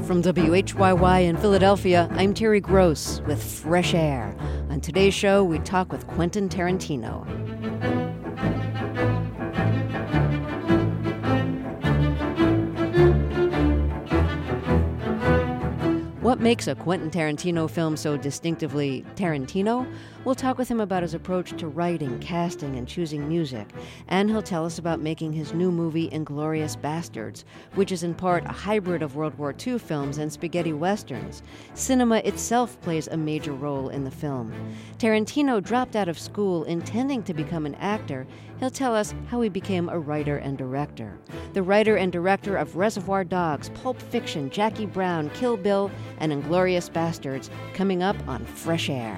From WHYY in Philadelphia, I'm Terry Gross with Fresh Air. On today's show, we talk with Quentin Tarantino. What makes a Quentin Tarantino film so distinctively Tarantino? We'll talk with him about his approach to writing, casting, and choosing music. And he'll tell us about making his new movie, Inglourious Basterds, which is in part a hybrid of World War II films and spaghetti westerns. Cinema itself plays a major role in the film. Tarantino dropped out of school intending to become an actor. He'll tell us how he became a writer and director. The writer and director of Reservoir Dogs, Pulp Fiction, Jackie Brown, Kill Bill, and Inglourious Basterds, coming up on Fresh Air.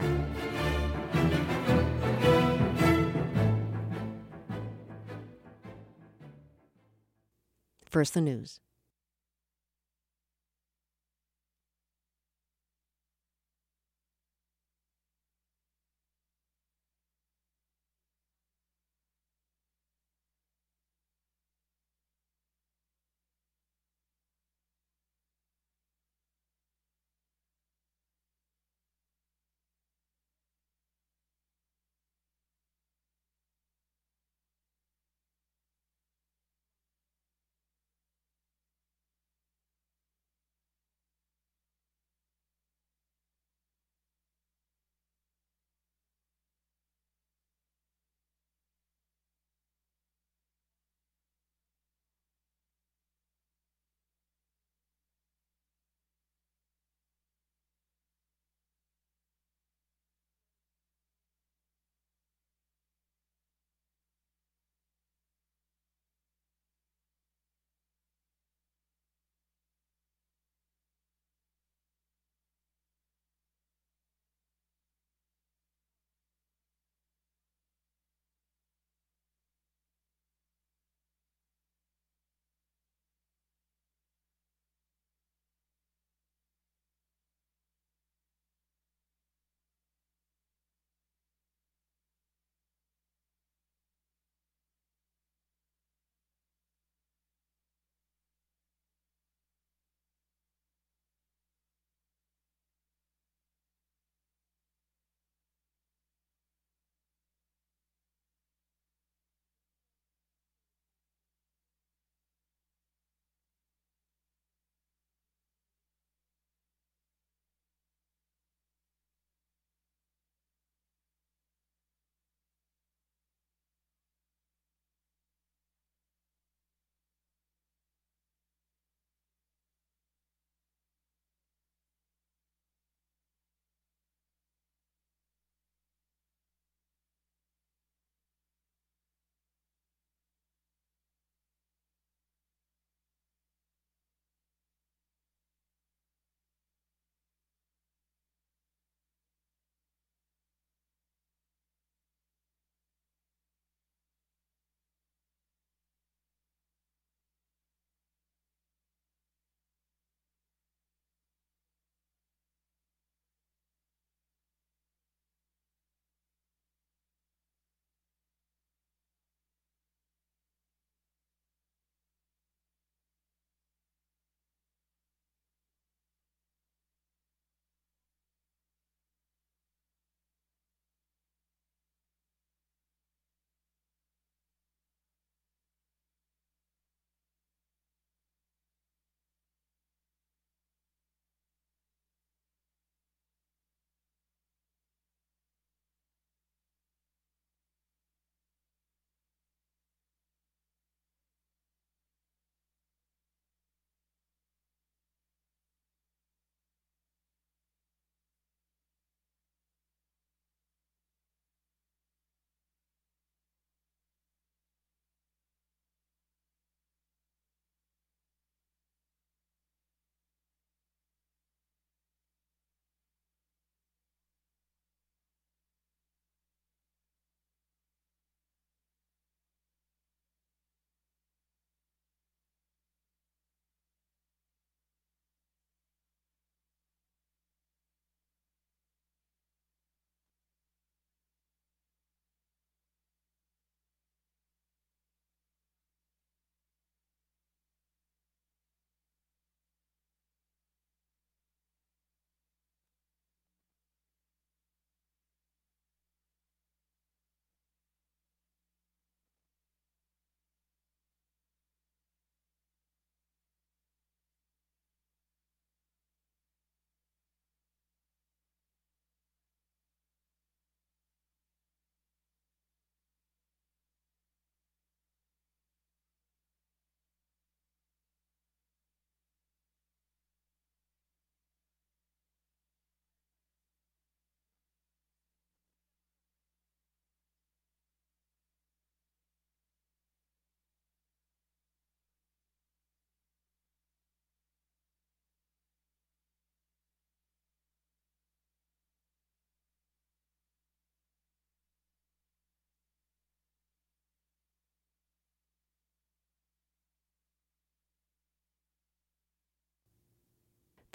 First, the news.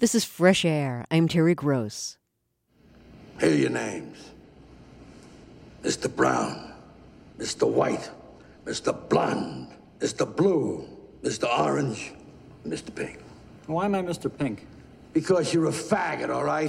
This is Fresh Air. I'm Terry Gross. Here are your names. Mr. Brown, Mr. White, Mr. Blonde, Mr. Blue, Mr. Orange, Mr. Pink. Why am I Mr. Pink? Because you're a faggot, all right?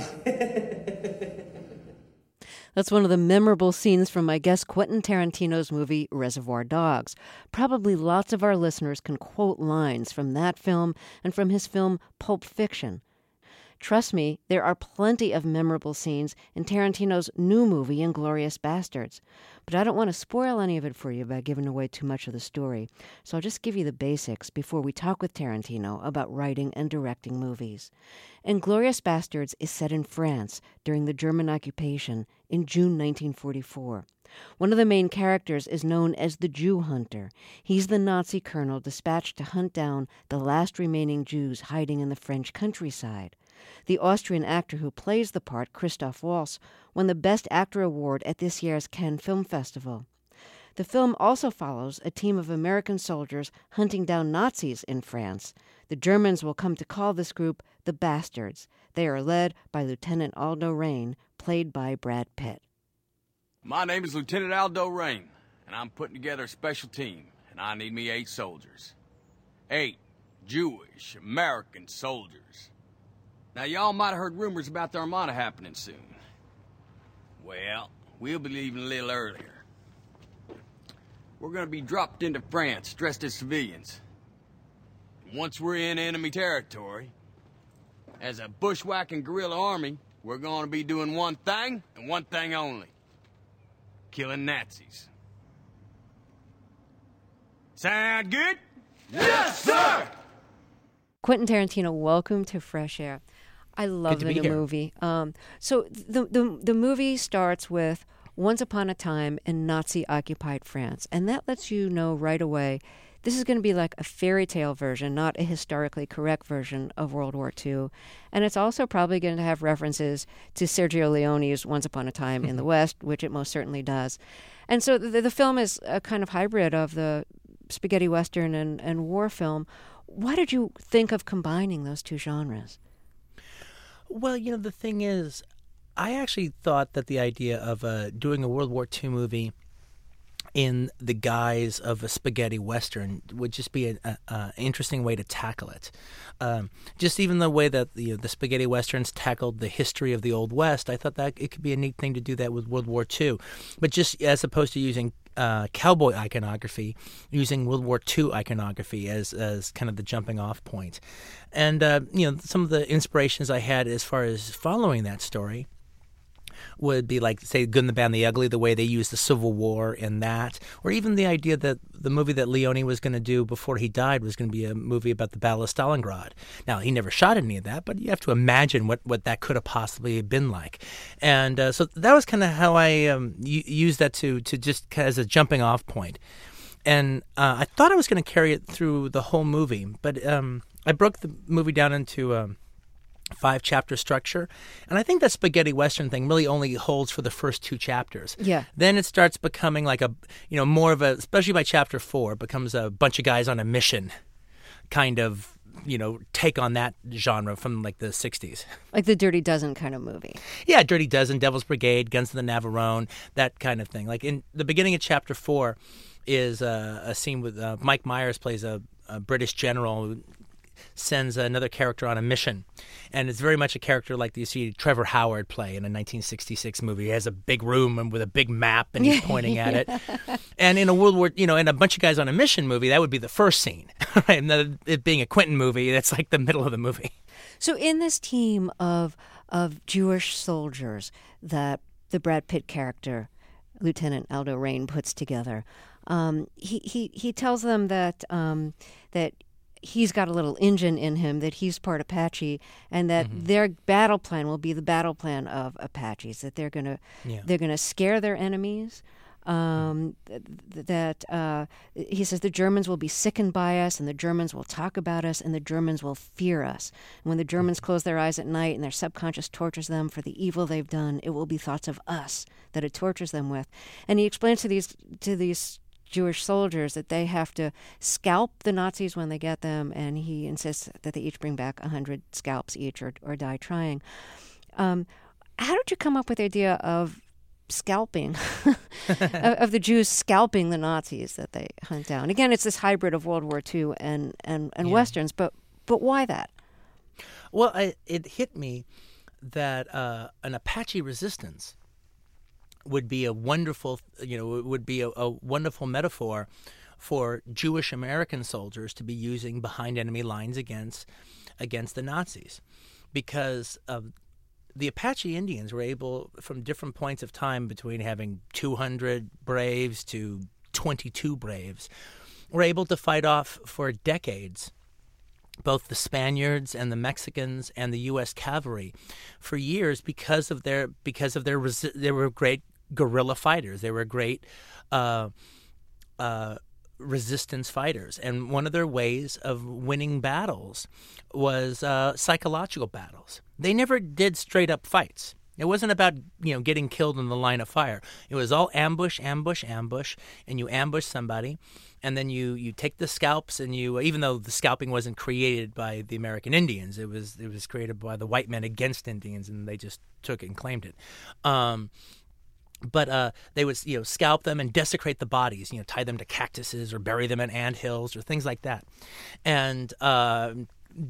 That's one of the memorable scenes from my guest Quentin Tarantino's movie Reservoir Dogs. Probably lots of our listeners can quote lines from that film and from his film Pulp Fiction. Trust me, there are plenty of memorable scenes in Tarantino's new movie, Inglourious Basterds. But I don't want to spoil any of it for you by giving away too much of the story, so I'll just give you the basics before we talk with Tarantino about writing and directing movies. Inglourious Basterds is set in France during the German occupation in June 1944. One of the main characters is known as the Jew Hunter. He's the Nazi colonel dispatched to hunt down the last remaining Jews hiding in the French countryside. The Austrian actor who plays the part, Christoph Waltz, won the Best Actor award at this year's Cannes Film Festival. The film also follows a team of American soldiers hunting down Nazis in France. The Germans will come to call this group the Bastards. They are led by Lieutenant Aldo Raine, played by Brad Pitt. My name is Lieutenant Aldo Raine, and I'm putting together a special team, and I need me 8 soldiers. 8 Jewish American soldiers. Now, y'all might have heard rumors about the Armada happening soon. Well, we'll be leaving a little earlier. We're gonna be dropped into France, dressed as civilians. Once we're in enemy territory, as a bushwhacking guerrilla army, we're gonna be doing one thing, and one thing only. Killing Nazis. Sound good? Yes, sir! Quentin Tarantino, welcome to Fresh Air. I love the new movie. So the movie starts with Once Upon a Time in Nazi-occupied France, and that lets you know right away this is going to be like a fairy tale version, not a historically correct version of World War II. And it's also probably going to have references to Sergio Leone's Once Upon a Time in the West, which it most certainly does. And so the film is a kind of hybrid of the spaghetti western and war film. Why did you think of combining those two genres? Well, the thing is, I actually thought that the idea of doing a World War II movie in the guise of a spaghetti western would just be an interesting way to tackle it. Just even the way that the spaghetti westerns tackled the history of the Old West, I thought that it could be a neat thing to do that with World War II. But just as opposed to using cowboy iconography, using World War II iconography as kind of the jumping off point. And, some of the inspirations I had as far as following that story would be like, say, Good and the Bad and the Ugly, the way they used the Civil War in that, or even the idea that the movie that Leone was going to do before he died was going to be a movie about the Battle of Stalingrad. Now, he never shot any of that, but you have to imagine what that could have possibly been like. And so that was kind of how I used that to just as a jumping off point. And I thought I was going to carry it through the whole movie, but I broke the movie down into 5-chapter structure, and I think that spaghetti western thing really only holds for the first 2 chapters. Yeah. Then it starts becoming like more of a, especially by chapter 4, it becomes a bunch of guys on a mission kind of, take on that genre from like the 60s. Like the Dirty Dozen kind of movie. Yeah, Dirty Dozen, Devil's Brigade, Guns of the Navarone, that kind of thing. Like in the beginning of chapter 4 is a scene with Mike Myers plays a British general who sends another character on a mission. And it's very much a character like you see Trevor Howard play in a 1966 movie. He has a big room and with a big map and he's pointing at it. And in a World War, in a bunch of guys on a mission movie, that would be the first scene. Right? And it being a Quentin movie, that's like the middle of the movie. So in this team of Jewish soldiers that the Brad Pitt character, Lieutenant Aldo Raine, puts together, he tells them that he's got a little engine in him, that he's part Apache, and that their battle plan will be the battle plan of Apaches, that they're gonna scare their enemies. That he says the Germans will be sickened by us, and the Germans will talk about us, and the Germans will fear us. And when the Germans close their eyes at night and their subconscious tortures them for the evil they've done, it will be thoughts of us that it tortures them with. And he explains to these Jewish soldiers that they have to scalp the Nazis when they get them, and he insists that they each bring back 100 scalps each or die trying. How did you come up with the idea of scalping, of the Jews scalping the Nazis that they hunt down? Again, it's this hybrid of World War II and Westerns, but why that? Well, it hit me that an Apache resistance would be a wonderful, wonderful metaphor for Jewish American soldiers to be using behind enemy lines against the Nazis, because the Apache Indians were able, from different points of time between having 200 braves to 22 braves, were able to fight off for decades both the Spaniards and the Mexicans and the U.S. cavalry for years because of their they were great guerrilla fighters. They were great resistance fighters, and one of their ways of winning battles was psychological battles. They never did straight up fights. It wasn't about getting killed in the line of fire. It was all ambush, ambush, ambush, and you ambush somebody, and then you take the scalps, and you, even though the scalping wasn't created by the American Indians, it was created by the white men against Indians, and they just took it and claimed it. But they would scalp them and desecrate the bodies, tie them to cactuses or bury them in anthills or things like that, and cut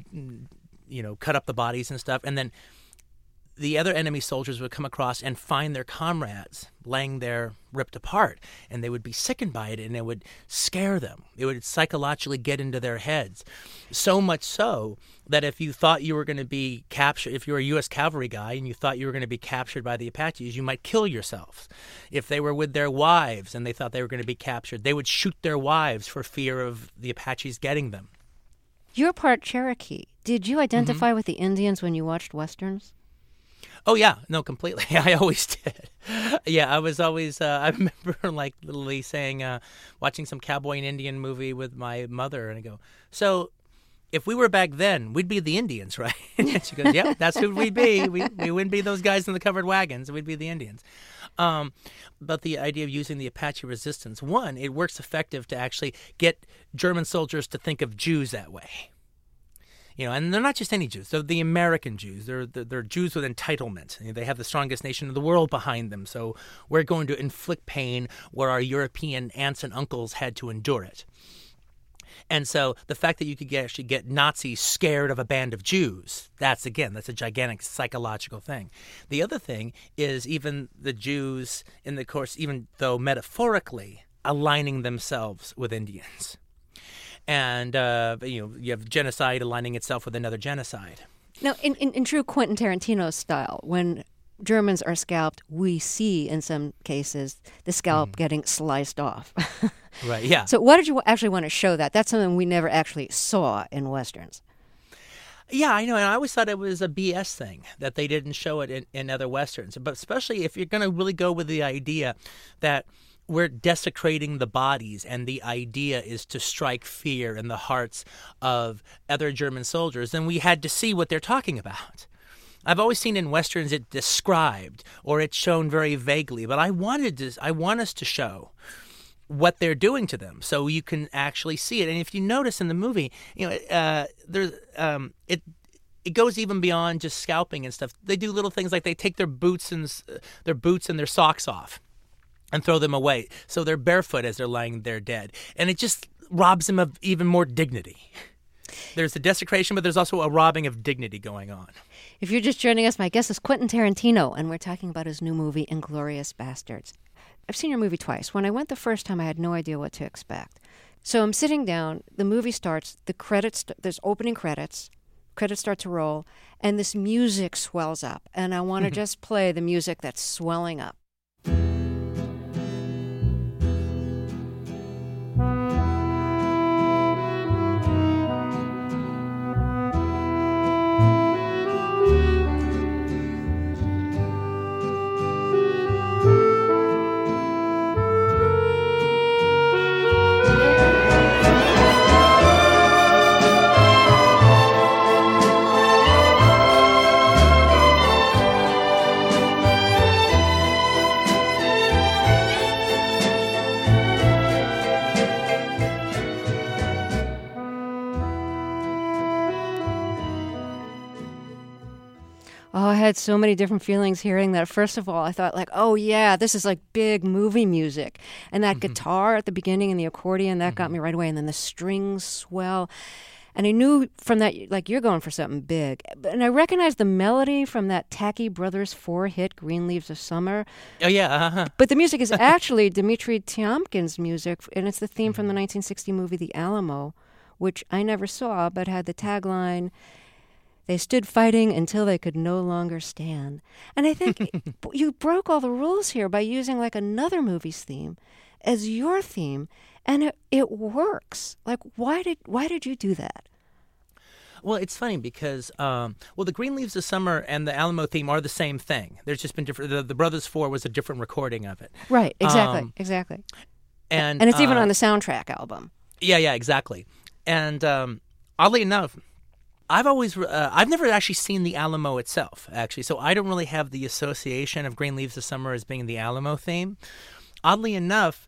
up the bodies and stuff, and then the other enemy soldiers would come across and find their comrades laying there ripped apart, and they would be sickened by it, and it would scare them. It would psychologically get into their heads, so much so that if you thought you were going to be captured, if you were a U.S. cavalry guy and you thought you were going to be captured by the Apaches, you might kill yourselves. If they were with their wives and they thought they were going to be captured, they would shoot their wives for fear of the Apaches getting them. You're part Cherokee. Did you identify with the Indians when you watched Westerns? Oh, yeah. No, completely. I always did. Yeah, I was always, I remember literally saying, watching some cowboy and Indian movie with my mother, and I go, so if we were back then, we'd be the Indians, right? And she goes, yeah, that's who we'd be. We wouldn't be those guys in the covered wagons. We'd be the Indians. But the idea of using the Apache resistance, one, it works effective to actually get German soldiers to think of Jews that way. And they're not just any Jews. They're the American Jews. They're Jews with entitlement. They have the strongest nation in the world behind them. So we're going to inflict pain where our European aunts and uncles had to endure it. And so the fact that you could actually get Nazis scared of a band of Jews, that's a gigantic psychological thing. The other thing is even the Jews, in the course, even though metaphorically, aligning themselves with Indians. And, you have genocide aligning itself with another genocide. Now, in true Quentin Tarantino style, when Germans are scalped, we see, in some cases, the scalp getting sliced off. Right, yeah. So why did you actually want to show that? That's something we never actually saw in Westerns. Yeah, I know, and I always thought it was a BS thing that they didn't show it in other Westerns. But especially if you're going to really go with the idea that we're desecrating the bodies, and the idea is to strike fear in the hearts of other German soldiers, then we had to see what they're talking about. I've always seen in Westerns it described or it's shown very vaguely, but I want us to show what they're doing to them so you can actually see it. And if you notice in the movie, it goes even beyond just scalping and stuff. They do little things like they take their boots and their socks off and throw them away. So they're barefoot as they're lying there dead. And it just robs them of even more dignity. There's a desecration, but there's also a robbing of dignity going on. If you're just joining us, my guest is Quentin Tarantino, and we're talking about his new movie, Inglourious Basterds. I've seen your movie twice. When I went the first time, I had no idea what to expect. So I'm sitting down, the movie starts, there's opening credits start to roll, and this music swells up. And I want to just play the music that's swelling up. Oh, I had so many different feelings hearing that. First of all, I thought like, oh yeah, this is like big movie music. And that guitar at the beginning and the accordion, that got me right away. And then the strings swell. And I knew from that, like, you're going for something big. And I recognized the melody from that Tacky Brothers 4-hit, Green Leaves of Summer. Oh, yeah. But the music is actually Dmitri Tiomkin's music, and it's the theme from the 1960 movie The Alamo, which I never saw, but had the tagline, "They stood fighting until they could no longer stand." And I think you broke all the rules here by using like another movie's theme as your theme, and it works. Like, why did you do that? Well, it's funny because, the Green Leaves of Summer and the Alamo theme are the same thing. There's just been different. The Brothers 4 was a different recording of it. Right, exactly. And it's even on the soundtrack album. Yeah, exactly. And oddly enough, I've never actually seen the Alamo itself, actually, so I don't really have the association of Green Leaves of Summer as being the Alamo theme. Oddly enough,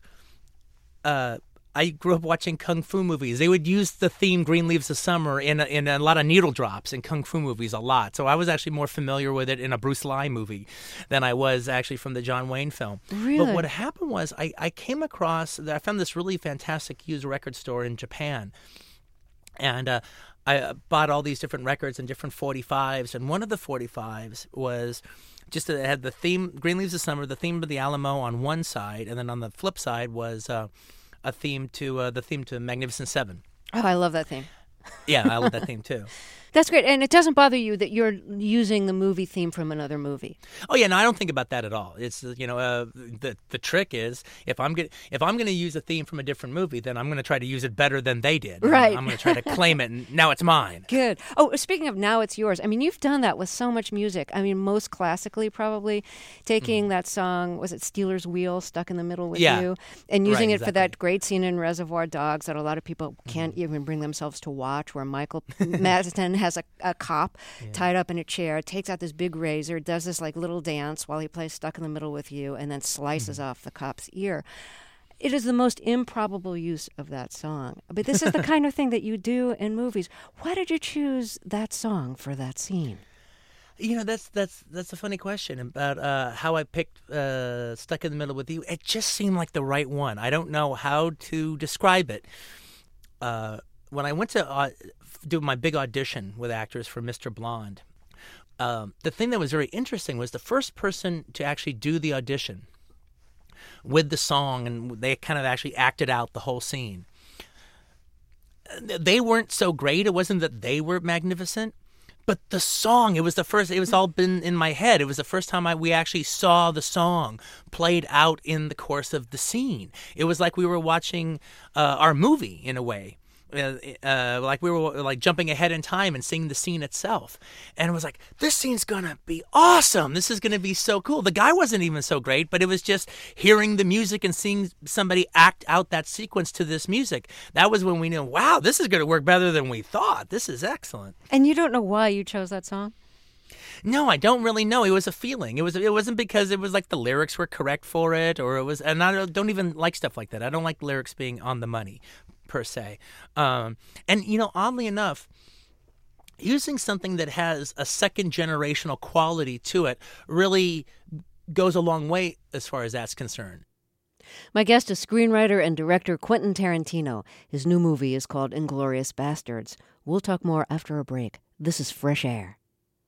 I grew up watching kung fu movies. They would use the theme "Green Leaves of Summer" in a lot of needle drops in kung fu movies a lot. So I was actually more familiar with it in a Bruce Lee movie than I was actually from the John Wayne film. Really? But what happened was I came across, I found this really fantastic used record store in Japan. And I bought all these different records and different 45s. And one of the 45s was just it had the theme, Green Leaves of Summer, the theme of the Alamo on one side. And then on the flip side was a theme to the theme to Magnificent Seven. Oh, I love that theme. Yeah, I love that theme too. That's great, and it doesn't bother you that you're using the movie theme from another movie. Oh yeah, no, I don't think about that at all. It's the trick is if I'm gonna use a theme from a different movie, then I'm gonna try to use it better than they did. Right. I'm gonna try to claim it, and now it's mine. Good. Oh, speaking of now it's yours. I mean, you've done that with so much music. I mean, most classically, probably taking that song, was it Stealers Wheel, Stuck in the Middle with You, and using it for that great scene in Reservoir Dogs that a lot of people can't even bring themselves to watch, where Michael Madsen has a cop tied up in a chair, takes out this big razor, does this like little dance while he plays Stuck in the Middle with You, and then slices off the cop's ear. It is the most improbable use of that song. But this is the kind of thing that you do in movies. Why did you choose that song for that scene? That's a funny question about how I picked Stuck in the Middle with You. It just seemed like the right one. I don't know how to describe it. When I went to do my big audition with actors for Mr. Blonde, the thing that was very interesting was the first person to actually do the audition with the song, and they kind of actually acted out the whole scene. They weren't so great. It wasn't that they were magnificent, but the song, it was all been in my head. It was the first time we actually saw the song played out in the course of the scene. It was like we were watching our movie in a way. Like we were like jumping ahead in time and seeing the scene itself, and it was like, this scene's gonna be awesome. This is gonna be so cool. The guy wasn't even so great, but it was just hearing the music and seeing somebody act out that sequence to this music. That was when we knew, wow, this is gonna work better than we thought. This is excellent. And you don't know why you chose that song? No, I don't really know. It was a feeling. It wasn't because it was like the lyrics were correct for it, or it was. And I don't even like stuff like that. I don't like lyrics being on the money, per se. And oddly enough, using something that has a second generational quality to it really goes a long way as far as that's concerned. My guest is screenwriter and director Quentin Tarantino. His new movie is called Inglourious Basterds. We'll talk more after a break. This is Fresh Air.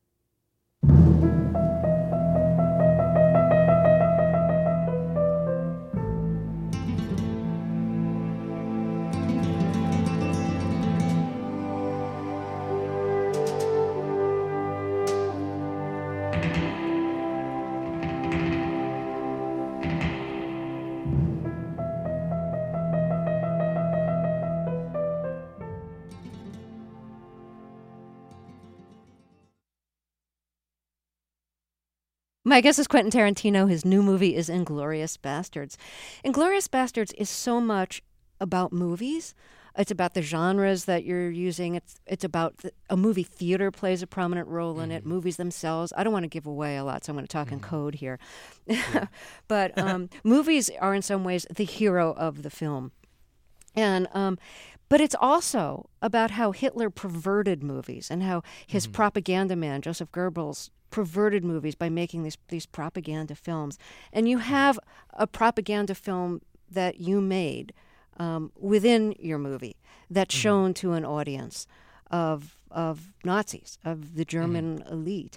My guest is Quentin Tarantino. His new movie is Inglourious Basterds. Inglourious Basterds is so much about movies. It's about the genres that you're using. It's about a movie theater plays a prominent role in it, movies themselves. I don't want to give away a lot, so I'm going to talk in code here. But movies are in some ways the hero of the film. And but it's also about how Hitler perverted movies and how his propaganda man, Joseph Goebbels, perverted movies by making these propaganda films. And you have a propaganda film that you made within your movie that's shown to an audience of Nazis, of the German elite.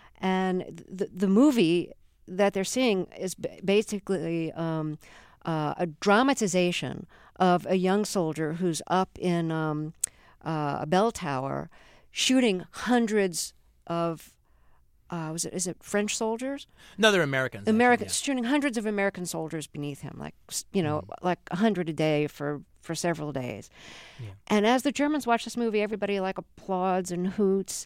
And the movie that they're seeing is basically a dramatization of a young soldier who's up in a bell tower shooting hundreds of is it French soldiers? No, they're Americans. Americans, shooting hundreds of American soldiers beneath him, like like 100 a day for several days. Yeah. And as the Germans watch this movie, everybody like applauds and hoots.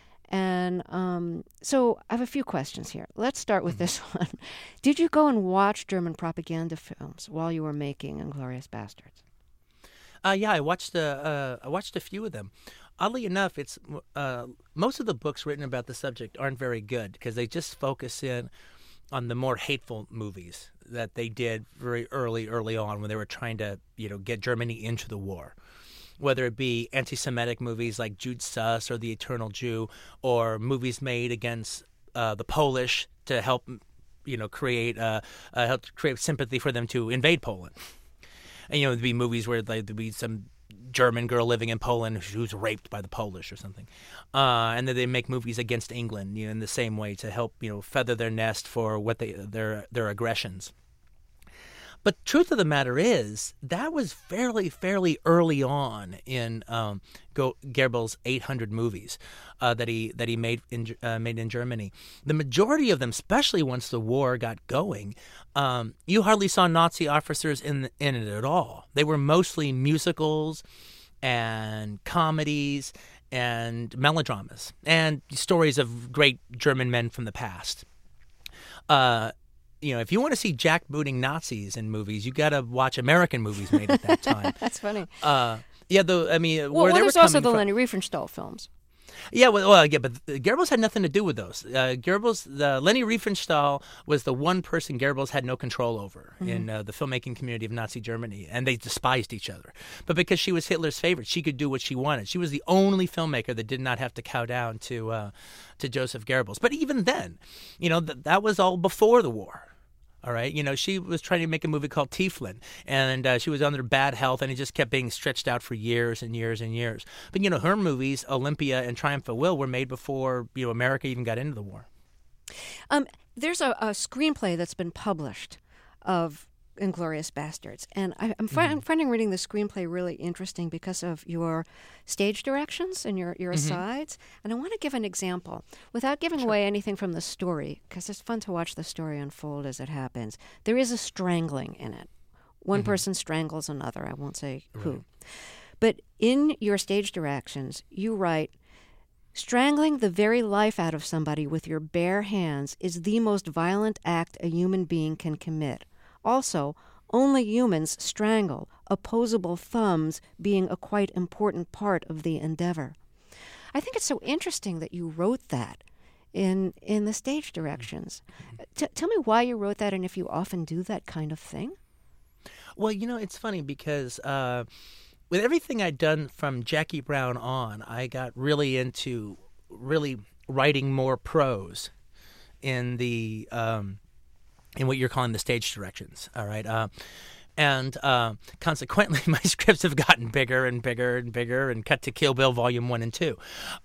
And so I have a few questions here. Let's start with this one. Did you go and watch German propaganda films while you were making *Inglourious Basterds*? Yeah, I watched a few of them. Oddly enough, it's most of the books written about the subject aren't very good because they just focus in on the more hateful movies that they did very early on when they were trying to get Germany into the war. Whether it be anti-Semitic movies like Jude Suss or The Eternal Jew, or movies made against the Polish to help create sympathy for them to invade Poland. And there'd be movies where there'd be some German girl living in Poland who's raped by the Polish or something, and then they make movies against England, in the same way to help feather their nest for what their aggressions. But truth of the matter is that was fairly early on in Goebbels' 800 movies that he made in Germany. The majority of them, especially once the war got going, you hardly saw Nazi officers in it at all. They were mostly musicals and comedies and melodramas and stories of great German men from the past. If you want to see jackbooting Nazis in movies, you got to watch American movies made at that time. That's funny. There's also the Leni Riefenstahl films. Yeah, but Goebbels had nothing to do with those. Leni Riefenstahl was the one person Goebbels had no control over in the filmmaking community of Nazi Germany, and they despised each other. But because she was Hitler's favorite, she could do what she wanted. She was the only filmmaker that did not have to cow down to Joseph Goebbels. But even then, that was all before the war. All right, she was trying to make a movie called Tieflin, and she was under bad health, and it just kept being stretched out for years and years and years. But her movies, Olympia and Triumph at Will, were made before America even got into the war. There's a screenplay that's been published of *Inglourious Basterds*, and I'm finding reading the screenplay really interesting because of your stage directions and your asides. And I want to give an example without giving away anything from the story, because it's fun to watch the story unfold as it happens. There is a strangling in it. One person strangles another. I won't say who. But in your stage directions, you write, "Strangling the very life out of somebody with your bare hands is the most violent act a human being can commit. Also, only humans strangle, opposable thumbs being a quite important part of the endeavor." I think it's so interesting that you wrote that in the stage directions. Tell me why you wrote that and if you often do that kind of thing. Well, it's funny because with everything I'd done from Jackie Brown on, I got really into writing more prose in the in what you're calling the stage directions, all right? And consequently, my scripts have gotten bigger and bigger and bigger and cut to Kill Bill Volume 1 and 2.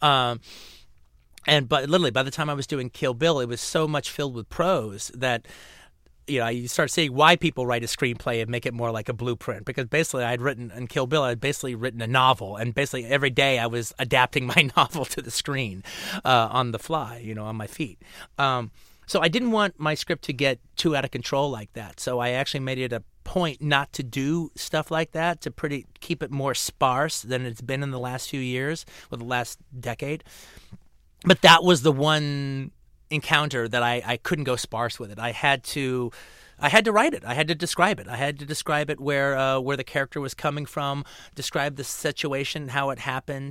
But literally, by the time I was doing Kill Bill, it was so much filled with prose that, you start seeing why people write a screenplay and make it more like a blueprint. Because basically, in Kill Bill, I'd basically written a novel. And basically, every day I was adapting my novel to the screen on the fly, on my feet. So I didn't want my script to get too out of control like that. So I actually made it a point not to do stuff like that, to keep it more sparse than it's been in the last few years, or the last decade. But that was the one encounter that I couldn't go sparse with it. I had to write it. I had to describe it. I had to describe it where the character was coming from, describe the situation, how it happened.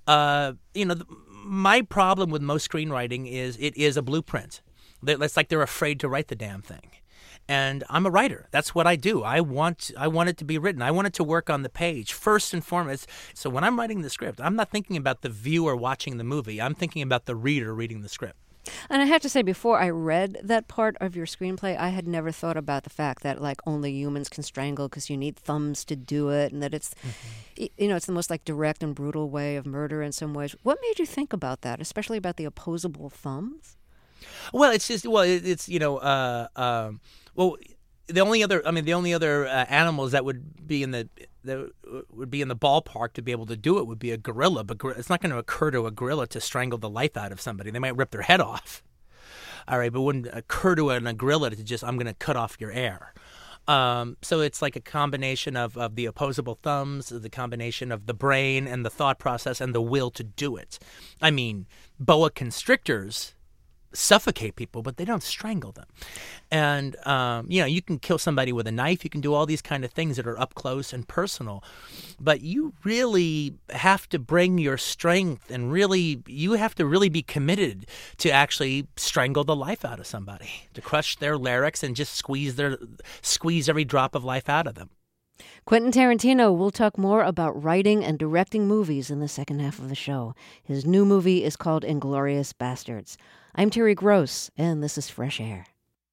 My problem with most screenwriting is it is a blueprint. It's like they're afraid to write the damn thing. And I'm a writer. That's what I do. I want it to be written. I want it to work on the page first and foremost. So when I'm writing the script, I'm not thinking about the viewer watching the movie. I'm thinking about the reader reading the script. And I have to say, before I read that part of your screenplay, I had never thought about the fact that like only humans can strangle because you need thumbs to do it, and that it's, it's the most like direct and brutal way of murder in some ways. What made you think about that, especially about the opposable thumbs? Well, it's just the only other animals that would be in the ballpark to be able to do it would be a gorilla. But it's not going to occur to a gorilla to strangle the life out of somebody. They might rip their head off. All right, but it wouldn't occur to a gorilla to just, I'm going to cut off your air. So it's like a combination of the opposable thumbs, the combination of the brain and the thought process and the will to do it. I mean, boa constrictors suffocate people, but they don't strangle them. And, you can kill somebody with a knife. You can do all these kind of things that are up close and personal. But you really have to bring your strength and you have to really be committed to actually strangle the life out of somebody, to crush their larynx and just squeeze every drop of life out of them. Quentin Tarantino will talk more about writing and directing movies in the second half of the show. His new movie is called Inglourious Basterds. I'm Terry Gross, and this is Fresh Air.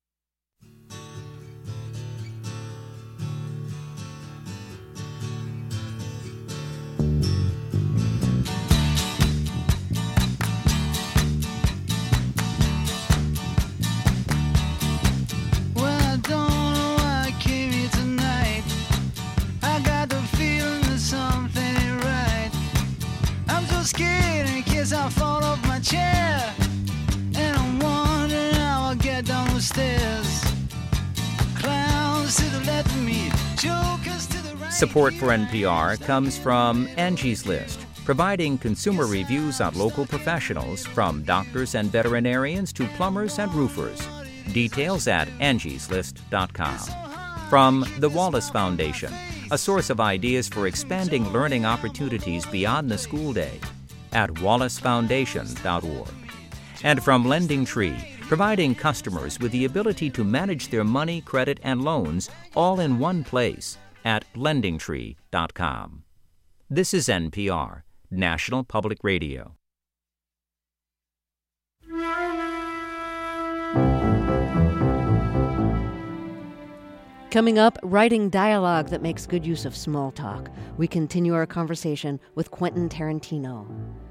Scared in case I fall off my chair, and I'm wondering how I'll get down the stairs. Clowns to the left of me, jokers to the right. Support for NPR comes from Angie's List, providing consumer reviews on local professionals from doctors and veterinarians to plumbers and roofers. Details at angieslist.com. From the Wallace Foundation, a source of ideas for expanding learning opportunities beyond the school day, at wallacefoundation.org. And from Lending Tree, providing customers with the ability to manage their money, credit, and loans all in one place at lendingtree.com. This is NPR, National Public Radio. Coming up, writing dialogue that makes good use of small talk. We continue our conversation with Quentin Tarantino.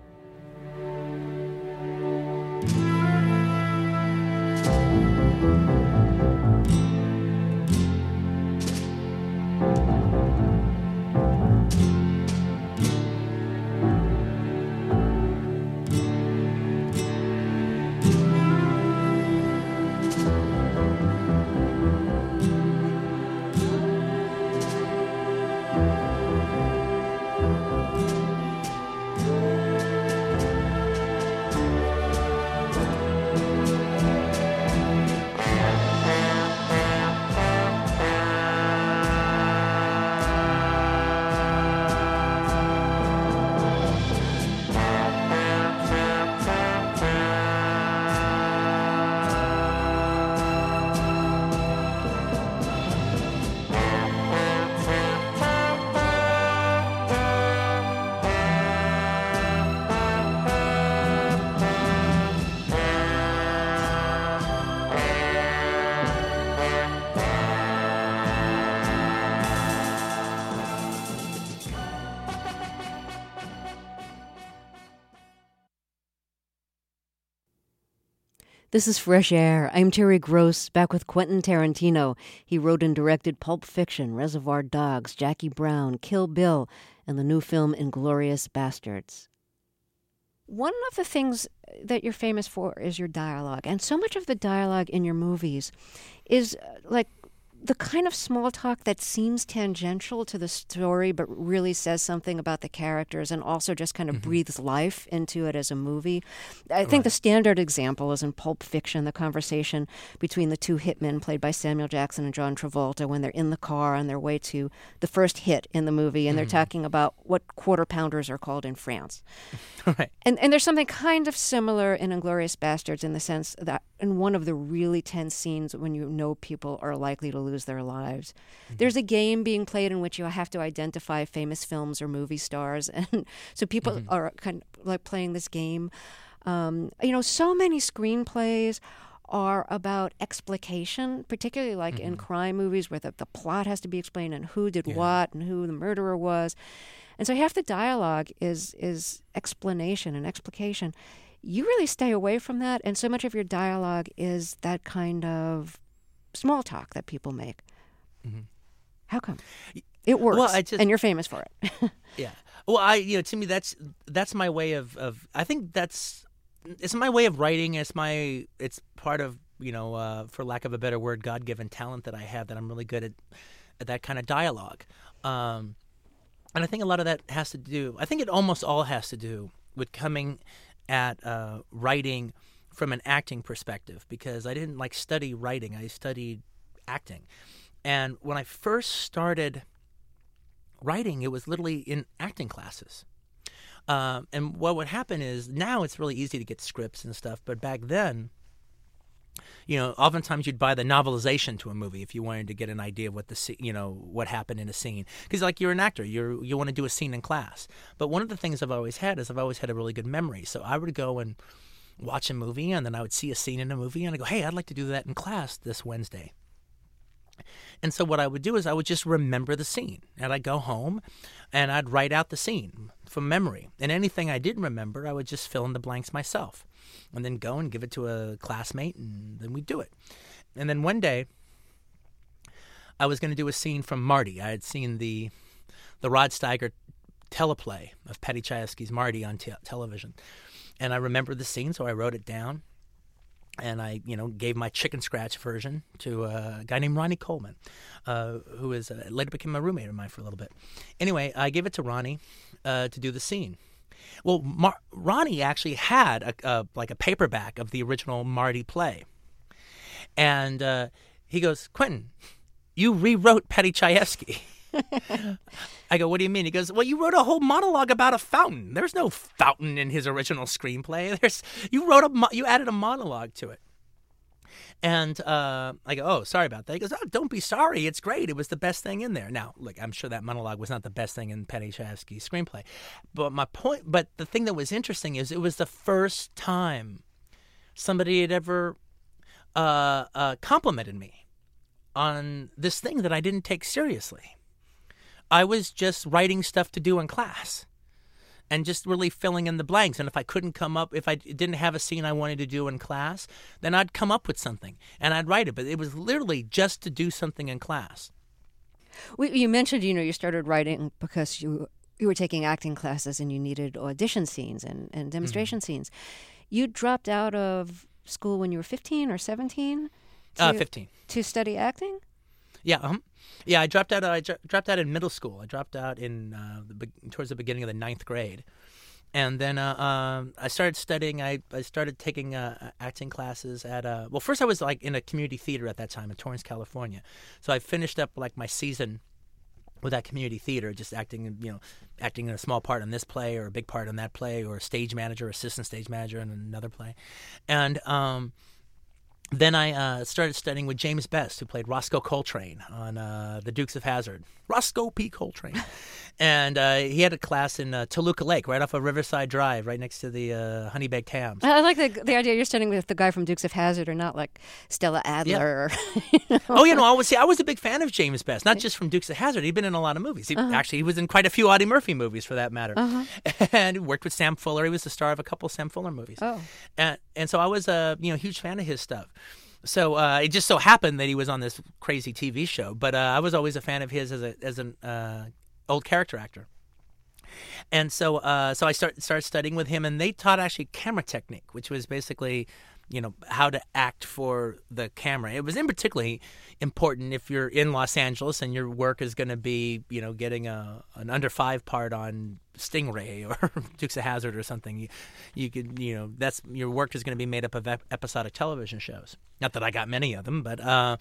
This is Fresh Air. I'm Terry Gross, back with Quentin Tarantino. He wrote and directed Pulp Fiction, Reservoir Dogs, Jackie Brown, Kill Bill, and the new film Inglourious Basterds. One of the things that you're famous for is your dialogue. And so much of the dialogue in your movies is like the kind of small talk that seems tangential to the story but really says something about the characters and also just kind of breathes life into it as a movie. I think the standard example is in Pulp Fiction, the conversation between the two hitmen played by Samuel Jackson and John Travolta when they're in the car on their way to the first hit in the movie, and they're talking about what quarter pounders are called in France. Right. And there's something kind of similar in Inglourious Basterds in the sense that in one of the really tense scenes when you know people are likely to lose their lives, there's a game being played in which you have to identify famous films or movie stars. And so people are kind of like playing this game. So many screenplays are about explication, particularly like in crime movies where the plot has to be explained and who did what and who the murderer was. And so half the dialogue is explanation and explication. You really stay away from that, and so much of your dialogue is that kind of small talk that people make. Mm-hmm. How come? It works, well, and you're famous for it. Yeah. Well, to me, that's my way of I think it's my way of writing. It's part of, for lack of a better word, God-given talent that I have, that I'm really good at that kind of dialogue. And I think a lot of that has to do, I think it almost all has to do with coming at writing from an acting perspective, because I didn't study writing. I studied acting. And when I first started writing, it was literally in acting classes. And what would happen is, now it's really easy to get scripts and stuff, but back then, oftentimes you'd buy the novelization to a movie if you wanted to get an idea of what happened in a scene. Because you're an actor, you want to do a scene in class. But one of the things I've always had is I've always had a really good memory. So I would go and watch a movie, and then I would see a scene in a movie, and I go, hey, I'd like to do that in class this Wednesday. And so what I would do is I would just remember the scene, and I'd go home and I'd write out the scene from memory. And anything I didn't remember, I would just fill in the blanks myself, and then go and give it to a classmate, and then we'd do it. And then one day I was going to do a scene from Marty. I had seen the Rod Steiger teleplay of Paddy Chayefsky's Marty on television. And I remembered the scene, so I wrote it down. And I, gave my chicken scratch version to a guy named Ronnie Coleman, who is later became a roommate of mine for a little bit. Anyway, I gave it to Ronnie to do the scene. Well, Ronnie actually had a paperback of the original Marty play, and he goes, "Quentin, you rewrote Paddy Chayefsky." I go, "What do you mean?" He goes, "Well, you wrote a whole monologue about a fountain. There's no fountain in his original screenplay. You added a monologue to it." And I go, "Oh, sorry about that." He goes, "Oh, don't be sorry. It's great. It was the best thing in there." Now, look, I'm sure that monologue was not the best thing in Paddy Chayefsky's screenplay, but the thing that was interesting is it was the first time somebody had ever complimented me on this thing that I didn't take seriously. I was just writing stuff to do in class and just really filling in the blanks. And if I didn't have a scene I wanted to do in class, then I'd come up with something and I'd write it. But it was literally just to do something in class. You mentioned, you started writing because you were taking acting classes and you needed audition scenes and demonstration scenes. You dropped out of school when you were 15 or 17? 15. To study acting? Yeah, yeah. I dropped out. I dropped out in middle school. I dropped out in towards the beginning of the 9th grade, and then I started studying. I started taking acting classes at first I was in a community theater at that time in Torrance, California. So I finished up my season with that community theater, just acting, acting in a small part in this play or a big part in that play, or stage manager, assistant stage manager in another play, and then I started studying with James Best, who played Roscoe Coltrane on The Dukes of Hazzard. Roscoe P. Coltrane. And he had a class in Toluca Lake, right off of Riverside Drive, right next to the Honey Baked Hams. I like the idea you're studying with the guy from Dukes of Hazzard, or not like Stella Adler. Yeah. Oh, I was a big fan of James Best, not just from Dukes of Hazzard. He'd been in a lot of movies. He was in quite a few Audie Murphy movies, for that matter. And worked with Sam Fuller. He was the star of a couple of Sam Fuller movies. Oh. And so I was a huge fan of his stuff. So it just so happened that he was on this crazy TV show, but I was always a fan of his as an old character actor. And so I started studying with him, and they taught actually camera technique, which was basically, how to act for the camera. It was in particularly important if you're in Los Angeles and your work is going to be, getting an under 5 part on Stingray or Dukes of Hazzard or something. You could, that's your work is going to be made up of episodic television shows. Not that I got many of them, but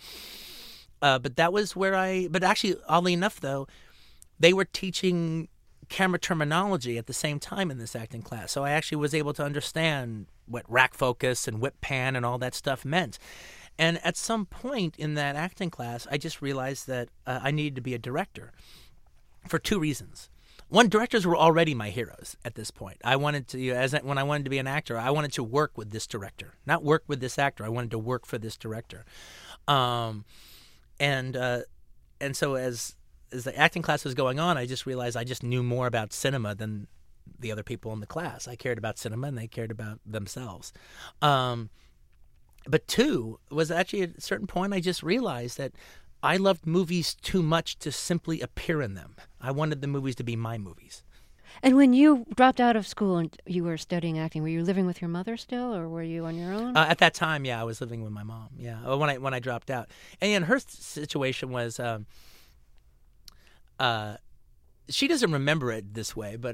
that was where but actually, oddly enough, though, they were teaching camera terminology at the same time in this acting class. So I actually was able to understand what rack focus and whip pan and all that stuff meant. And at some point in that acting class, I just realized that I needed to be a director for 2 reasons. directors were already my heroes at this point. I wanted to, when I wanted to be an actor, I wanted to work with this director, not work with this actor. I wanted to work for this director. And so as the acting class was going on, I just realized I just knew more about cinema than the other people in the class. I cared about cinema and they cared about themselves. But two was actually at a certain point I just realized that I loved movies too much to simply appear in them. I wanted the movies to be my movies. And when you dropped out of school and you were studying acting, were you living with your mother still, or were you on your own? At that time, yeah, I was living with my mom. Yeah, when I dropped out, and her situation was, she doesn't remember it this way, but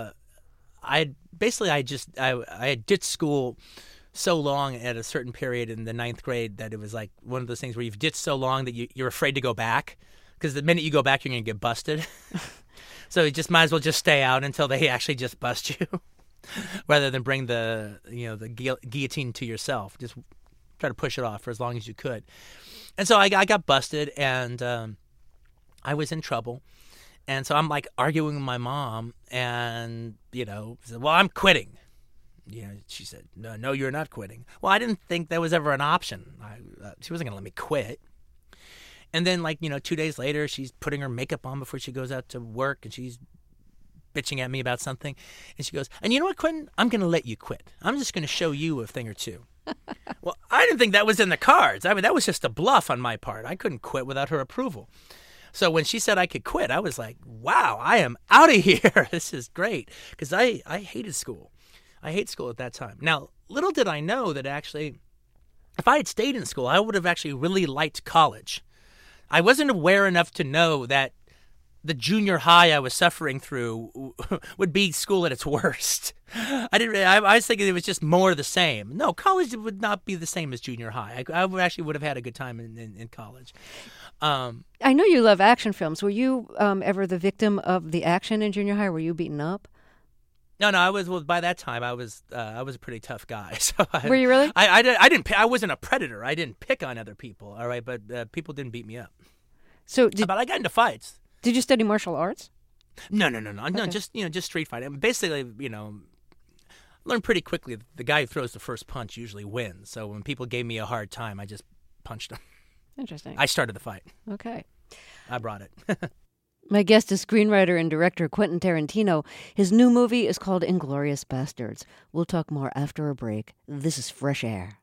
I ditched school so long at a certain period in the 9th grade that it was like one of those things where you've ditched so long that you're afraid to go back, because the minute you go back, you're going to get busted. So you just might as well just stay out until they actually just bust you, rather than bring the guillotine to yourself. Just try to push it off for as long as you could. And so I got busted, and I was in trouble. And so I'm like arguing with my mom, and said, "Well, I'm quitting." She said, "No, you're not quitting." Well, I didn't think that was ever an option. She wasn't gonna let me quit. And then, 2 days later, she's putting her makeup on before she goes out to work, and she's bitching at me about something. And she goes, "And you know what, Quentin? I'm going to let you quit. I'm just going to show you a thing or two." Well, I didn't think that was in the cards. I mean, that was just a bluff on my part. I couldn't quit without her approval. So when she said I could quit, I was like, wow, I am out of here. This is great. Because I hated school. I hate school at that time. Now, little did I know that actually, if I had stayed in school, I would have actually really liked college. I wasn't aware enough to know that the junior high I was suffering through would be school at its worst. I was thinking it was just more of the same. No, college would not be the same as junior high. I actually would have had a good time in college. I know you love action films. Were you ever the victim of the action in junior high? Were you beaten up? No, I was. Well, by that time, I was a pretty tough guy. So were you really? I wasn't a predator. I didn't pick on other people. All right, but people didn't beat me up. So, but I got into fights. Did you study martial arts? No. Okay. No, just street fighting. Basically, learned pretty quickly that the guy who throws the first punch usually wins. So when people gave me a hard time, I just punched them. Interesting. I started the fight. Okay. I brought it. My guest is screenwriter and director Quentin Tarantino. His new movie is called Inglourious Basterds. We'll talk more after a break. This is Fresh Air.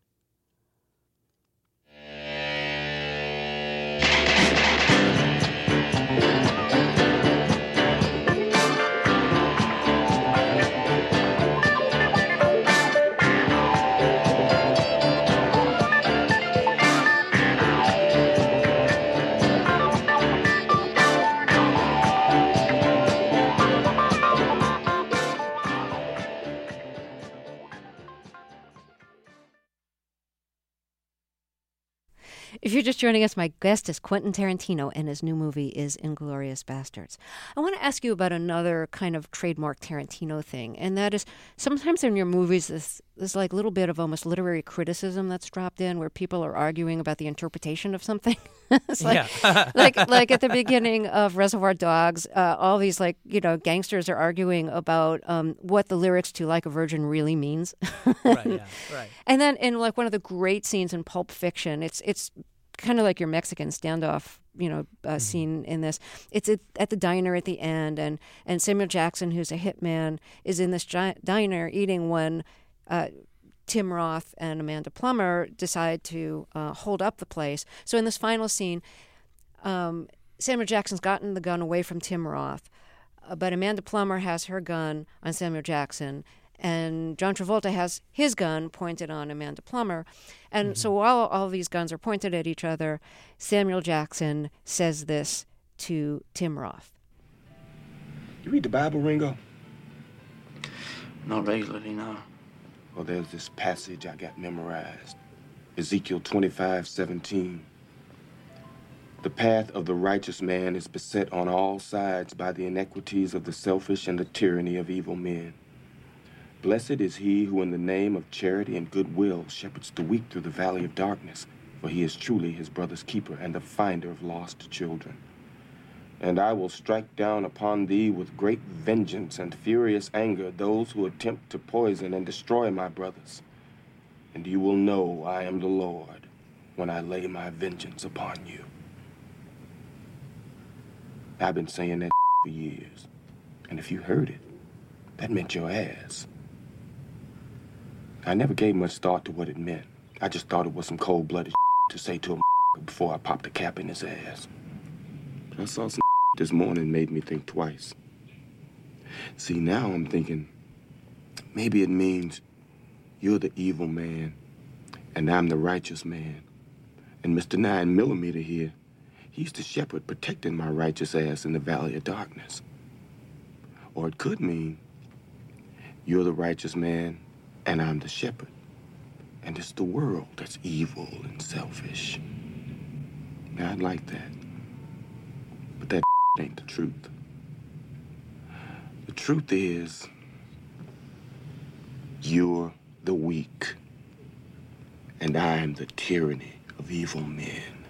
If you're just joining us, my guest is Quentin Tarantino, and his new movie is Inglourious Basterds. I want to ask you about another kind of trademark Tarantino thing, and that is sometimes in your movies this like little bit of almost literary criticism that's dropped in, where people are arguing about the interpretation of something. It's like, like at the beginning of Reservoir Dogs, all these gangsters are arguing about what the lyrics to Like a Virgin really means. Right. Yeah. Right. And then in one of the great scenes in Pulp Fiction, it's kind of like your Mexican standoff, scene in this. It's at the diner at the end, and Samuel Jackson, who's a hitman, is in this diner eating when Tim Roth and Amanda Plummer decide to hold up the place. So in this final scene, Samuel Jackson's gotten the gun away from Tim Roth, but Amanda Plummer has her gun on Samuel Jackson, and John Travolta has his gun pointed on Amanda Plummer. And so while all these guns are pointed at each other, Samuel Jackson says this to Tim Roth. You read the Bible, Ringo? Not regularly, no. Well, there's this passage I got memorized. Ezekiel 25:17. The path of the righteous man is beset on all sides by the inequities of the selfish and the tyranny of evil men. Blessed is he who in the name of charity and goodwill shepherds the weak through the valley of darkness, for he is truly his brother's keeper and the finder of lost children. And I will strike down upon thee with great vengeance and furious anger those who attempt to poison and destroy my brothers. And you will know I am the Lord when I lay my vengeance upon you. I've been saying that for years. And if you heard it, that meant your ass. I never gave much thought to what it meant. I just thought it was some cold-blooded to say to a before I popped a cap in his ass. But I saw some this morning made me think twice. See, now I'm thinking, maybe it means you're the evil man, and I'm the righteous man. And Mr. 9mm here, he's the shepherd protecting my righteous ass in the valley of darkness. Or it could mean you're the righteous man, and I'm the shepherd. And it's the world that's evil and selfish. Now, I'd like that. But that ain't the truth. The truth is, you're the weak, and I'm the tyranny of evil men.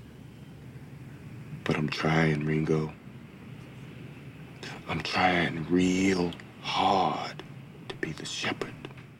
But I'm trying, Ringo. I'm trying real hard to be the shepherd.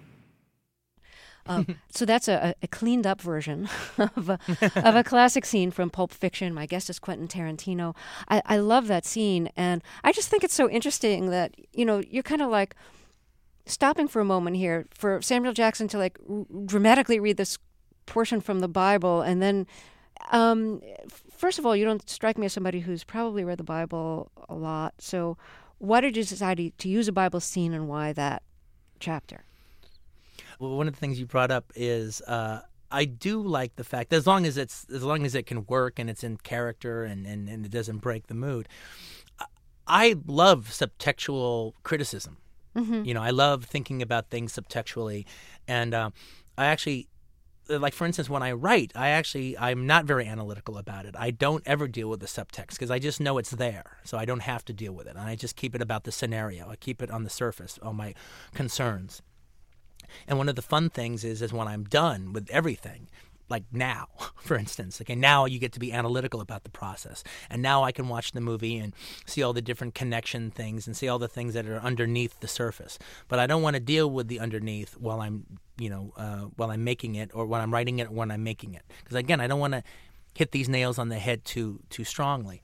So that's a cleaned up version of a classic scene from Pulp Fiction. My guest is Quentin Tarantino. I love that scene, and I just think it's so interesting that, you know, you're kind of like stopping for a moment here for Samuel Jackson to like dramatically read this portion from the Bible, and then first of all, you don't strike me as somebody who's probably read the Bible a lot. So why did you decide to use a Bible scene, and why that chapter? Well, one of the things you brought up is I do like the fact that as long as it can work and it's in character and it doesn't break the mood. I love subtextual criticism. Mm-hmm. You know, I love thinking about things subtextually, and I actually, like for instance, when I write, I'm not very analytical about it. I don't ever deal with the subtext because I just know it's there, so I don't have to deal with it, and I just keep it about the scenario. I keep it on the surface, on my concerns. And one of the fun things is when I'm done with everything, like now, for instance, okay, now you get to be analytical about the process. And now I can watch the movie and see all the different connection things and see all the things that are underneath the surface. But I don't want to deal with the underneath while I'm making it, or when I'm writing it, or when I'm making it. Because again, I don't want to hit these nails on the head too strongly.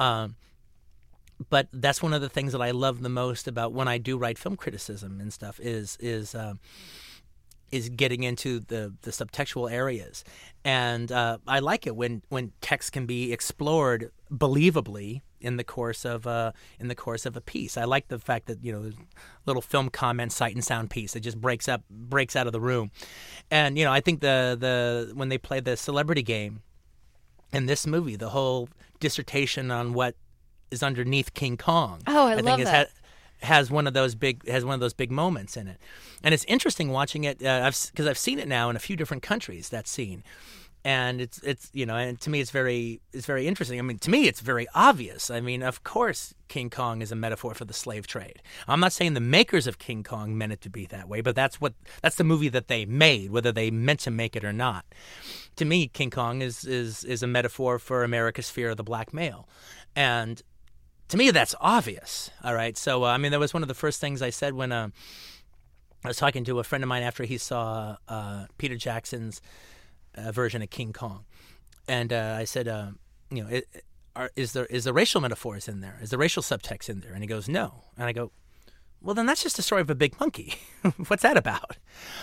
But that's one of the things that I love the most about when I do write film criticism and stuff is getting into the subtextual areas, and I like it when text can be explored believably in the course of a piece. I like the fact that, you know, little film comment, sight and sound piece that just breaks out of the room, and you know, I think the when they play the celebrity game in this movie, the whole dissertation on what is underneath King Kong. Oh, I love think that. Has one of those big moments in it, and it's interesting watching it because I've seen it now in a few different countries, that scene, and it's you know, and to me it's very interesting. I mean, to me it's very obvious. I mean, of course King Kong is a metaphor for the slave trade. I'm not saying the makers of King Kong meant it to be that way, but that's the movie that they made, whether they meant to make it or not. To me, King Kong is a metaphor for America's fear of the black male, and to me, that's obvious, all right? So, I mean, that was one of the first things I said when I was talking to a friend of mine after he saw Peter Jackson's version of King Kong. And I said, you know, is the racial metaphors in there? Is the racial subtext in there? And he goes, no. And I go, well, then that's just a story of a big monkey. What's that about?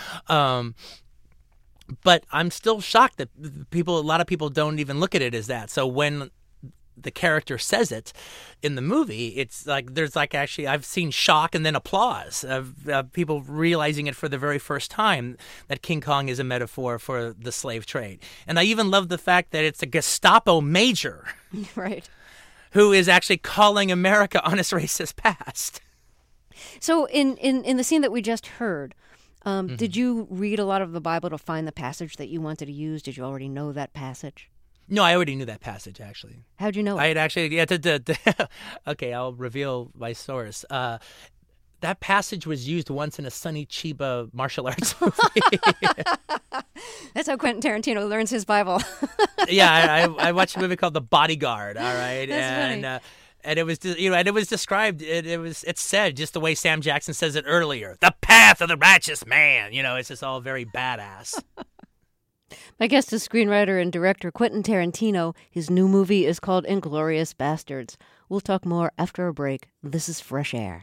But I'm still shocked that a lot of people don't even look at it as that. So when the character says it in the movie, it's like there's like actually I've seen shock and then applause of people realizing it for the very first time that King Kong is a metaphor for the slave trade. And I even love the fact that it's a Gestapo major, right, who is actually calling America on its racist past. So in the scene that we just heard, did you read a lot of the Bible to find the passage that you wanted to use? Did you already know that passage? No, I already knew that passage, actually. How'd you know it? I had actually, okay, I'll reveal my source. That passage was used once in a Sonny Chiba martial arts movie. That's how Quentin Tarantino learns his Bible. Yeah, I watched a movie called The Bodyguard, all right? That's funny. And it was, and it was described. It's said just the way Sam Jackson says it earlier. The path of the righteous man. It's just all very badass. My guest is screenwriter and director Quentin Tarantino. His new movie is called Inglourious Basterds. We'll talk more after a break. This is Fresh Air.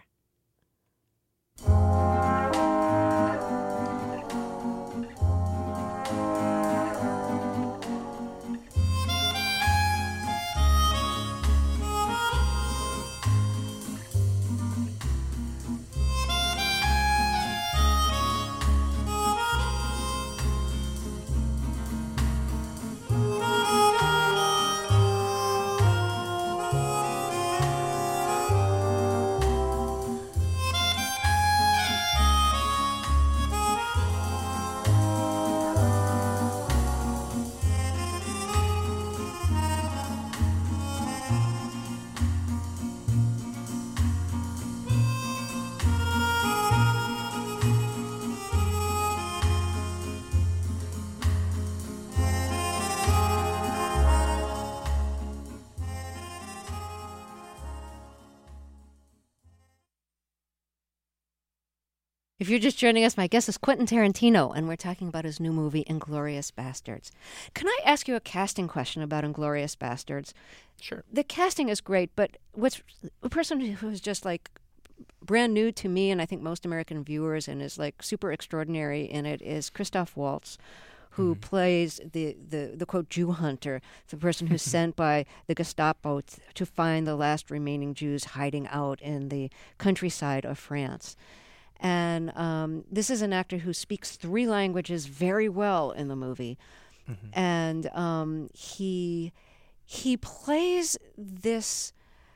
If you're just joining us, my guest is Quentin Tarantino, and we're talking about his new movie, Inglourious Basterds. Can I ask you a casting question about Inglourious Basterds? Sure. The casting is great, but what's a person who's just like brand new to me, and I think most American viewers, and is like super extraordinary in it, is Christoph Waltz, who plays the quote Jew hunter, the person who's sent by the Gestapo to find the last remaining Jews hiding out in the countryside of France. And this is an actor who speaks 3 languages very well in the movie. And he plays this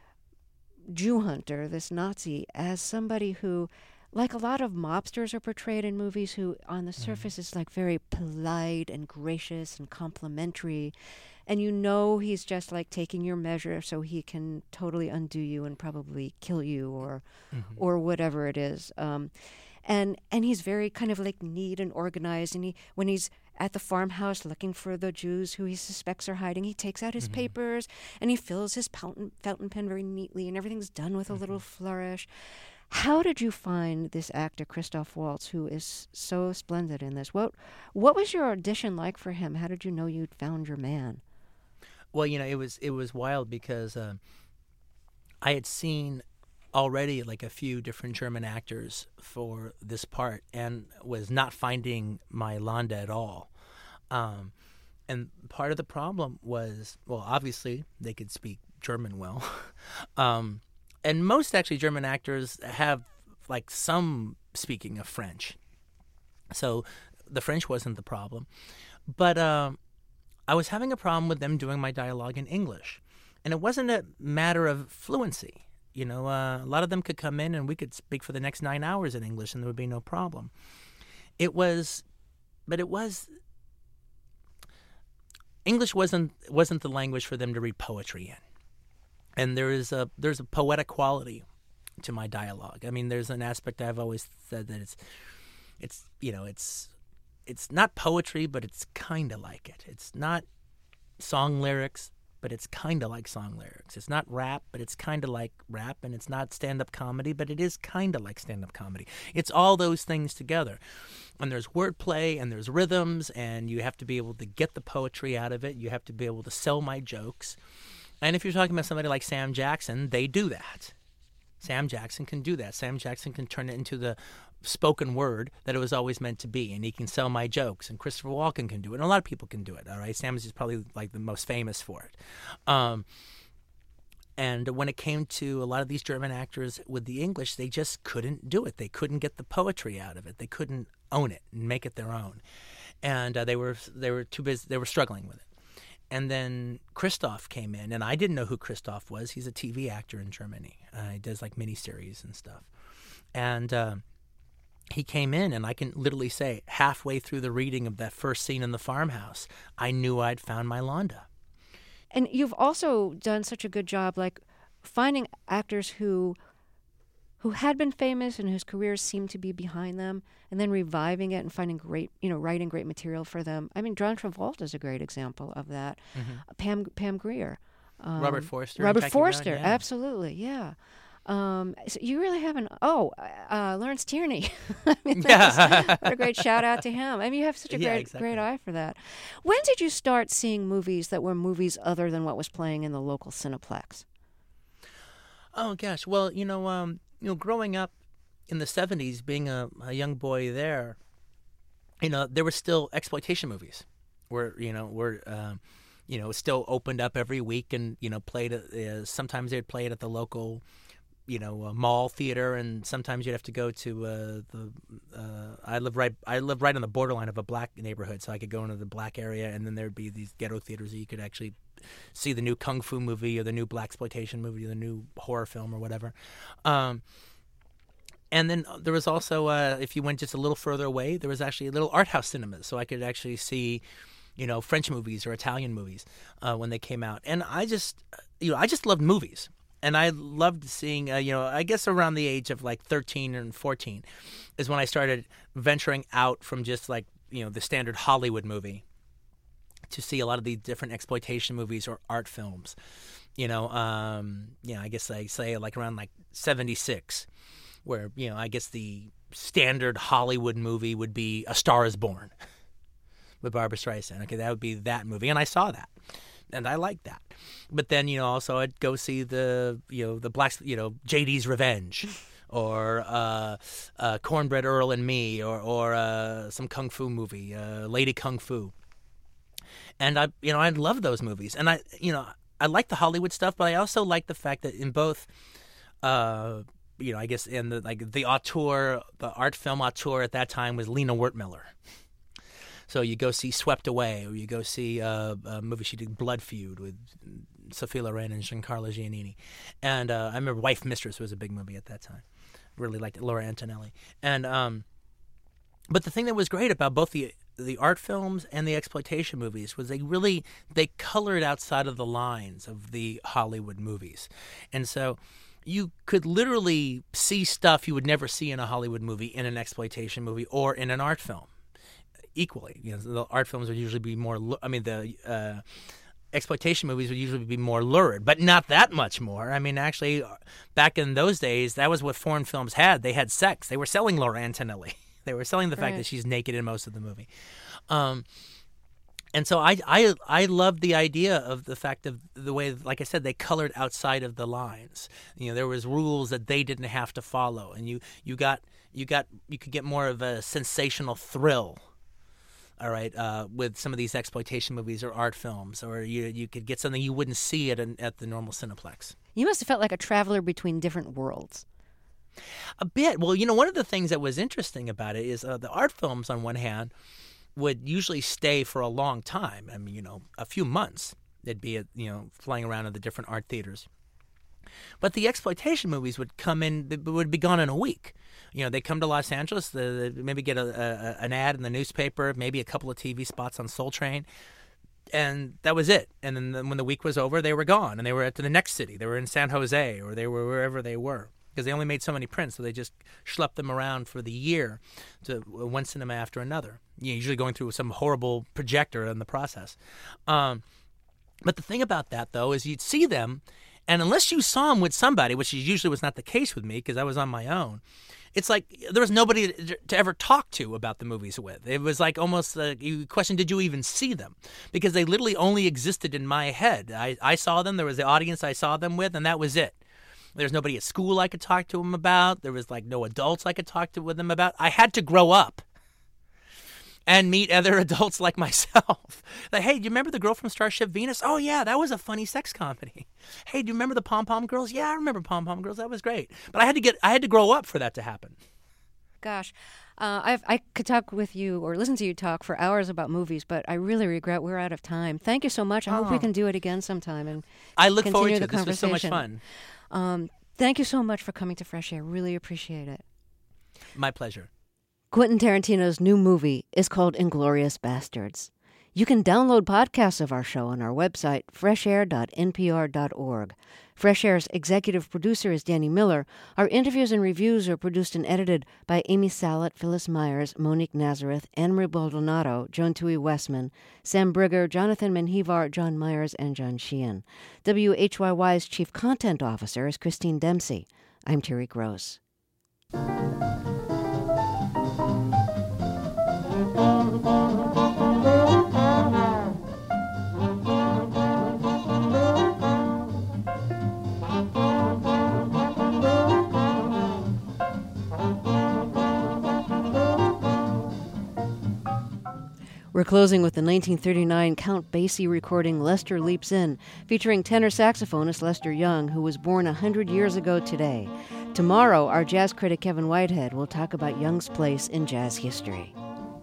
Jew hunter, this Nazi, as somebody who, like a lot of mobsters are portrayed in movies, who on the surface is like very polite and gracious and complimentary. And he's just like taking your measure so he can totally undo you and probably kill you or whatever it is. And he's very kind of like neat and organized. And when he's at the farmhouse looking for the Jews who he suspects are hiding, he takes out his papers and he fills his fountain pen very neatly, and everything's done with a little flourish. How did you find this actor, Christoph Waltz, who is so splendid in this? What was your audition like for him? How did you know you'd found your man? Well, it was wild because I had seen already like a few different German actors for this part and was not finding my Landa at all. And part of the problem was, well, obviously they could speak German well. And most actually German actors have like some speaking of French. So the French wasn't the problem. But I was having a problem with them doing my dialogue in English. And it wasn't a matter of fluency. A lot of them could come in and we could speak for the next 9 hours in English and there would be no problem. English wasn't the language for them to read poetry in. And there's a poetic quality to my dialogue. I mean, there's an aspect I've always said that it's not poetry, but it's kind of like it. It's not song lyrics, but it's kind of like song lyrics. It's not rap, but it's kind of like rap, and it's not stand-up comedy, but it is kind of like stand-up comedy. It's all those things together. And there's wordplay, and there's rhythms, and you have to be able to get the poetry out of it. You have to be able to sell my jokes. And if you're talking about somebody like Sam Jackson, they do that. Sam Jackson can do that. Sam Jackson can turn it into the spoken word that it was always meant to be, and he can sell my jokes. And Christopher Walken can do it, and a lot of people can do it. All right, Sam is probably like the most famous for it. And when it came to a lot of these German actors with the English, they just couldn't do it. They couldn't get the poetry out of it. They couldn't own it and make it their own, and they were too busy. They were struggling with it. And then Christoph came in, and I didn't know who Christoph was. He's a TV actor in Germany. He does like miniseries and stuff. And he came in, and I can literally say halfway through the reading of that first scene in the farmhouse, I knew I'd found my Landa. And you've also done such a good job, like finding actors who had been famous and whose careers seemed to be behind them, and then reviving it and finding great, writing great material for them. I mean, John Travolta is a great example of that. Mm-hmm. Pam Grier. Robert Forster. Robert Jackie Forster, Brown, yeah. absolutely, yeah. So you really haven't. Lawrence Tierney. I mean, what a great shout out to him. I mean, you have such a great eye for that. When did you start seeing movies that were movies other than what was playing in the local Cineplex? Oh gosh, well, growing up in the 70s, being a young boy there, there were still exploitation movies, where still opened up every week and played. Sometimes they'd play it at the local, a mall theater, and sometimes you'd have to go to I live right on the borderline of a black neighborhood, so I could go into the black area, and then there'd be these ghetto theaters that you could actually see the new kung fu movie or the new blaxploitation movie or the new horror film or whatever. And then there was also, if you went just a little further away, there was actually little art house cinemas, so I could actually see, French movies or Italian movies when they came out. And I just loved movies. And I loved seeing, I guess around the age of like 13 and 14 is when I started venturing out from just like, the standard Hollywood movie to see a lot of these different exploitation movies or art films. I guess I say like around like 76. Where, I guess the standard Hollywood movie would be A Star is Born with Barbra Streisand. Okay, that would be that movie. And I saw that. And I liked that. But then, also I'd go see the black, JD's Revenge or Cornbread Earl and Me or some Kung Fu movie, Lady Kung Fu. And I love those movies. And I like the Hollywood stuff, but I also like the fact that in both I guess in the auteur, the art film auteur at that time was Lena Wertmüller. So you go see Swept Away, or you go see a movie she did, Blood Feud, with Sophia Loren and Giancarlo Giannini. And I remember Wife Mistress was a big movie at that time. Really liked it, Laura Antonelli. And but the thing that was great about both the art films and the exploitation movies was they colored outside of the lines of the Hollywood movies. And so you could literally see stuff you would never see in a Hollywood movie in an exploitation movie or in an art film equally. The art films would usually be more, the exploitation movies would usually be more lurid, but not that much more. I mean, actually, back in those days, that was what foreign films had. They had sex. They were selling Laura Antonelli. They were selling the fact that she's naked in most of the movie. And so I loved the idea of the fact of the way, like I said, they colored outside of the lines. There was rules that they didn't have to follow, and you could get more of a sensational thrill. All right, with some of these exploitation movies or art films, or you could get something you wouldn't see at the normal Cineplex. You must have felt like a traveler between different worlds. A bit. Well, one of the things that was interesting about it is the art films, on one hand, would usually stay for a long time. I mean, a few months. They'd be, flying around in the different art theaters. But the exploitation movies would come in, they would be gone in a week. They come to Los Angeles, they maybe get an ad in the newspaper, maybe a couple of TV spots on Soul Train, and that was it. And then when the week was over, they were gone, and they were at the next city. They were in San Jose, or they were wherever they were, because they only made so many prints, so they just schlepped them around for the year to one cinema after another, usually going through some horrible projector in the process. But the thing about that, though, is you'd see them, and unless you saw them with somebody, which usually was not the case with me because I was on my own, it's like there was nobody to ever talk to about the movies with. It was like almost you question, did you even see them? Because they literally only existed in my head. I saw them, there was the audience I saw them with, and that was it. There's nobody at school I could talk to them about. There was no adults I could talk to with them about. I had to grow up and meet other adults like myself. Like, hey, do you remember the girl from Starship Venus? Oh, yeah, that was a funny sex comedy. Hey, do you remember the Pom Pom Girls? Yeah, I remember Pom Pom Girls. That was great. But I had to grow up for that to happen. Gosh, I could talk with you or listen to you talk for hours about movies, but I really regret we're out of time. Thank you so much. I hope we can do it again sometime. And I look forward to the it. This was so much fun. Thank you so much for coming to Fresh Air. Really appreciate it. My pleasure. Quentin Tarantino's new movie is called Inglourious Bastards. You can download podcasts of our show on our website, freshair.npr.org. Fresh Air's executive producer is Danny Miller. Our interviews and reviews are produced and edited by Amy Salet, Phyllis Myers, Monique Nazareth, Anne-Marie Baldonado, Joan Tui Westman, Sam Brigger, Jonathan Menjivar, John Myers, and John Sheehan. WHYY's chief content officer is Christine Dempsey. I'm Terry Gross. We're closing with the 1939 Count Basie recording Lester Leaps In, featuring tenor saxophonist Lester Young, who was born 100 years ago today. Tomorrow, our jazz critic Kevin Whitehead will talk about Young's place in jazz history.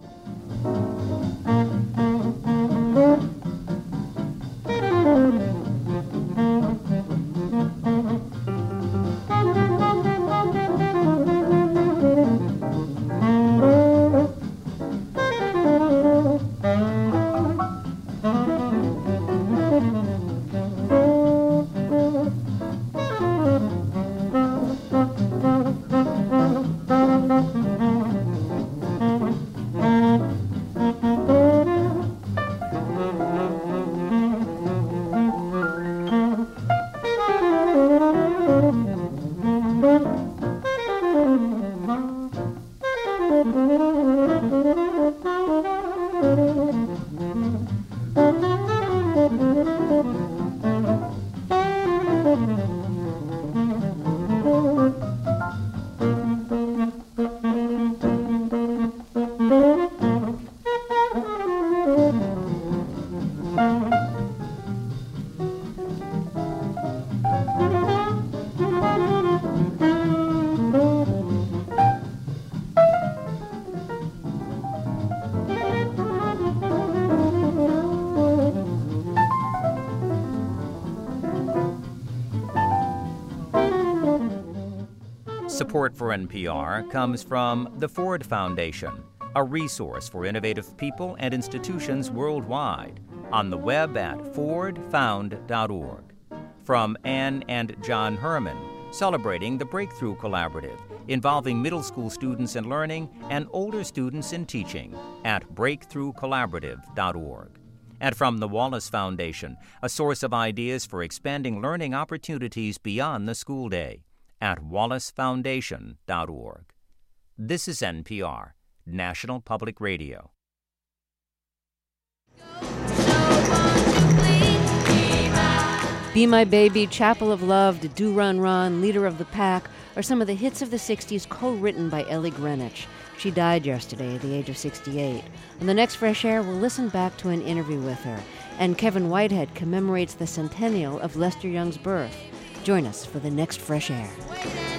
Support for NPR comes from the Ford Foundation, a resource for innovative people and institutions worldwide, on the web at fordfound.org. From Anne and John Herman, celebrating the Breakthrough Collaborative, involving middle school students in learning and older students in teaching, at breakthroughcollaborative.org. And from the Wallace Foundation, a source of ideas for expanding learning opportunities beyond the school day, at wallacefoundation.org. This is NPR, National Public Radio. Be My Baby, Chapel of Love, Do Run Run, Leader of the Pack are some of the hits of the 60s co-written by Ellie Greenwich. She died yesterday at the age of 68. On the next Fresh Air, we'll listen back to an interview with her. And Kevin Whitehead commemorates the centennial of Lester Young's birth. Join us for the next Fresh Air.